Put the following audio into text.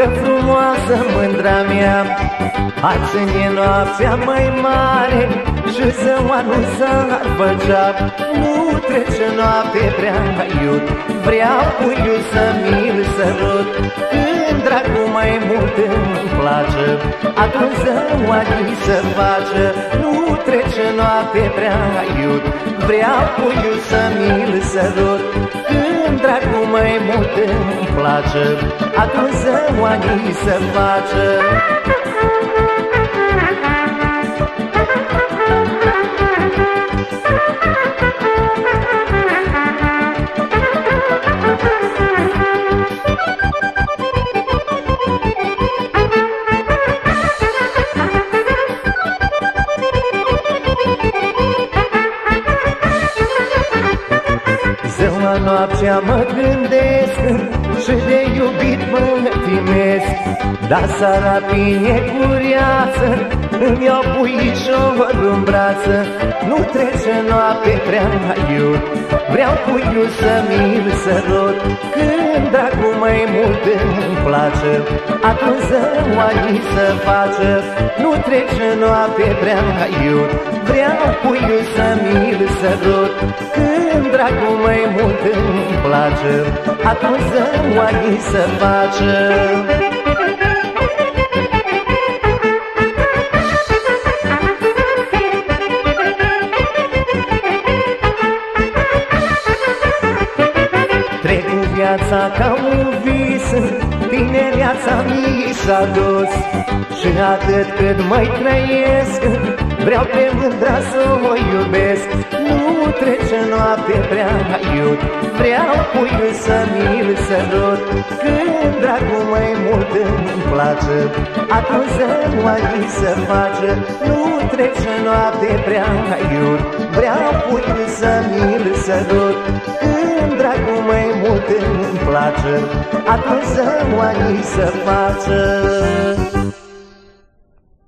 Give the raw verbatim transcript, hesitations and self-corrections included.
frumoasă, mândra mea, azi e noaptea mai mare și zăoanul s-ar făcea. Nu trece noapte prea iut, vreau puiul să mi-l sărut. Când dragul mai mult îmi place, atunci zăoanii să face. Nu trece noapte prea iut, vreau puiul să mi-l sărut. Când dragul mai mult îmi place, atunci zăoanii să face. Ziua noaptea mă gândesc și de iubit mă timesc, dar seara bine curioasă îmi iau puișor în brață. Nu trece noapte prea iut, vreau puiul să mi-l sărut. Când dragul mai mult îmi place, atunci zăoanii să face. Nu trece noapte prea iut, vreau puiul să mi-l sărut. Când dragul mai mult îmi place, atunci zăoanii să face. Trec cu viața ca un vis, tinereața mi s-a dus. Și atât cât mai trăiesc, vreau pe mândra să o iubesc. Nu trece noapte prea iut, vreau puiul să mi-l sărut. Când dragul mai mult îmi place, atunci zăoanii să face. Nu trece noapte prea iut, vreau puiul să mi-l sărut. Când dragul mai mult îmi place, atunci zăoanii să face.